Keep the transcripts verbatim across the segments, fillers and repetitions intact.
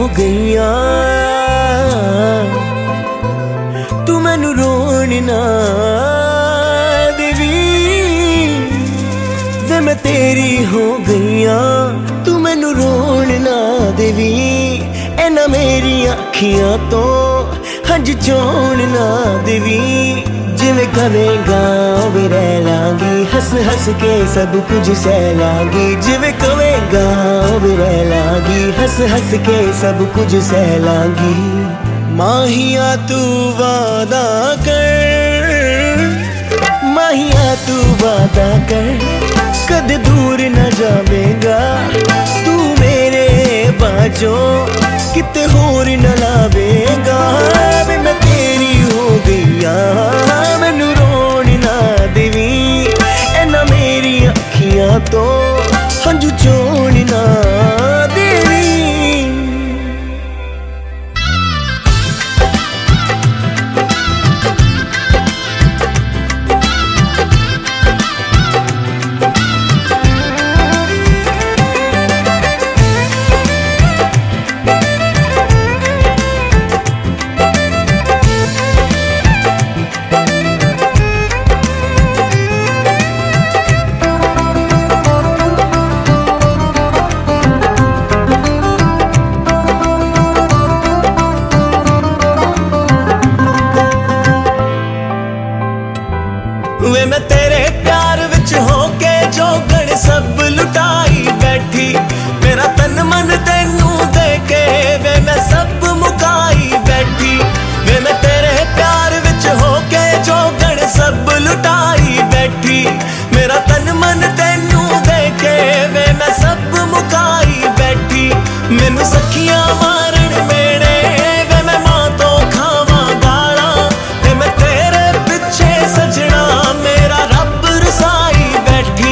गईयां, तू मैनू रोण ना देवी वे मैं तेरी हो गईयां, तू मैनू रोण ना देवी इन्हां मेरी अखियां तो हंज चोण ना देवी। जिवें कवेगा उवें रह लांगी, हस हस के सब कुछ सह लांगी। जिवें कवेगा उवें रह लांगी, हस हस के सब कुछ सह लांगी। माहिया तू वादा कर, माहिया तू वादा कर, कद दूर न जावेगा तू मेरे बाजों किते होर न लावेगा। वे मैं तेरी हो गईयां, मैनू रोण ना देवी इन्हां मेरी अखियां तो हंजू चोण ना देवी। वे मैं तेरे प्यार विच होके जोगण सब लुटाई बैठी, मेरा तन मन तेनू दे के वे मैं सब मुकाई बैठी। वे मैं तेरे प्यार विच होके जोगण सब लुटाई बैठी, मेरा तन मन तेनू दे के वे मैं सब मुकाई बैठी। मैनू सखियां मारन मेरे वे मैं मां तो खावां गालां, ते मैं तेरे पिछे सजना मेरा रब रसाई बैठी,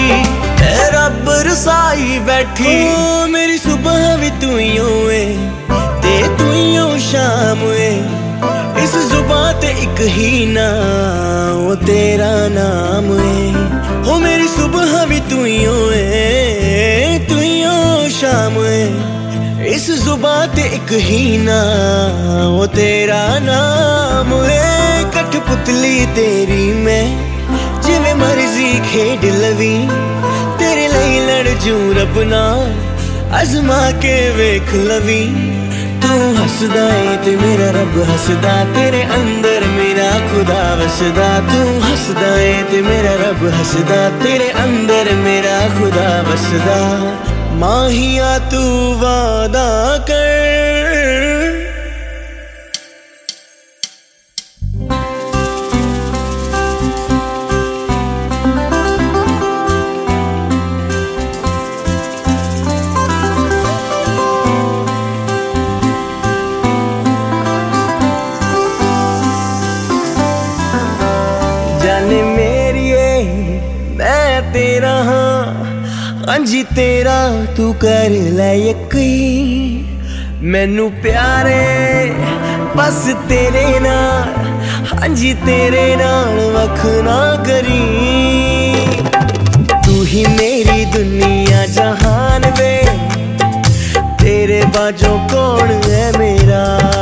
रब रसाई बैठी। ओ मेरी सुबह भी तू ही होए ते तू ही हो शाम है, इस जुबां ते एक ही ना वो तेरा नाम है। हो मेरी सुबह भी तू ही होए तू ही हो शाम है, इस जुबां ते एक ही ना वो तेरा नाम है। कठपुतली तेरी मैं जिवें मर्जी खेड लवी, तेरे लई लड़ जूं रब नाल अजमा के वेख लवी। तू हसदा है ते मेरा रब हसदा, तेरे अंदर मेरा खुदा वसदा। तू हसदा है ते मेरा रब हसदा, तेरे अंदर मेरा खुदा वसदा। माहिया तू वादा कर, जाने मेरिए मैं तेरा हाँ, अंजी तेरा तू कर ले यकीन। मैनू प्यारे बस तेरे नाल, अंजी तेरे नाल वख ना करी। तू ही मेरी दुनिया जहान वे, तेरे बाजों कौन है मेरा।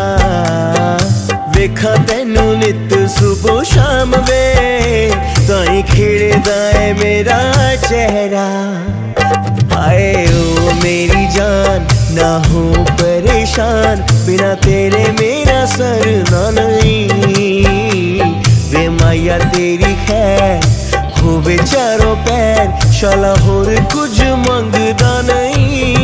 वेखा तेनू नित सुबह शाम वे, ताई खिड़दा है मेरा चेहरा। आए ओ मेरी जान ना हो परेशान, बिना तेरे मेरा सरना नहीं। वे माया तेरी खैर होवे चारों पैर, शाला होर कुछ मंगदा नहीं।